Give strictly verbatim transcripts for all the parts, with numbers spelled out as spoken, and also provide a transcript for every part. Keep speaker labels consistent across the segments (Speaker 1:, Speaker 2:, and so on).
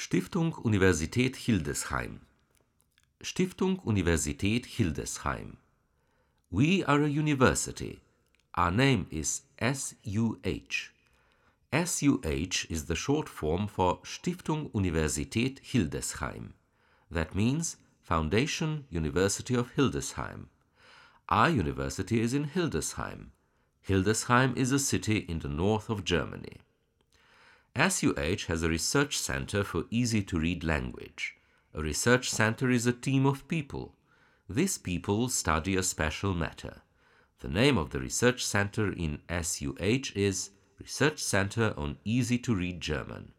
Speaker 1: Stiftung Universität Hildesheim. Stiftung Universität Hildesheim. We are a university. Our name is S U H. S U H is the short form for Stiftung Universität Hildesheim. That means Foundation University of Hildesheim. Our university is in Hildesheim. Hildesheim is a city in the north of Germany. S U H has a research center for easy-to-read language. A research center is a team of people. These people study a special matter. The name of the research center in S U H is Research Center on Easy-to-Read German.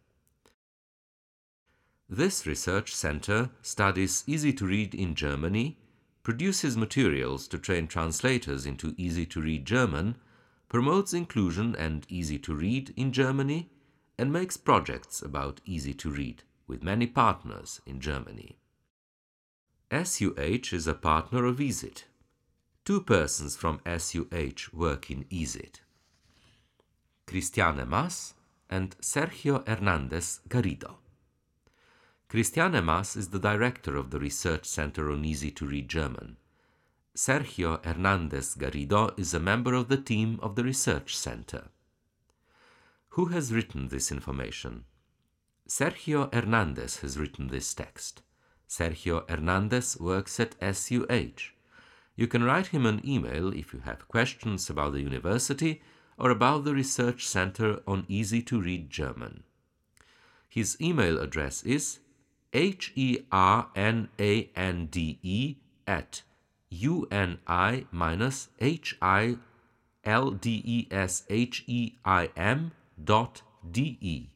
Speaker 1: This research center studies easy-to-read in Germany, produces materials to train translators into easy-to-read German, promotes inclusion and easy-to-read in Germany, and makes projects about easy-to-read with many partners in Germany. S U H is a partner of EASIT. Two persons from S U H work in EASIT. Cristiane Mas and Sergio Hernandez Garrido. Cristiane Mas is the director of the Research Center on Easy-to-Read German. Sergio Hernandez Garrido is a member of the team of the Research Center. Who has written this information? Sergio Hernandez has written this text. Sergio Hernandez works at S U H. You can write him an email if you have questions about the university or about the Research Center on Easy-to-Read German. His email address is H E R N A N D E at U N I minus H I L D E S H E I M dot D E.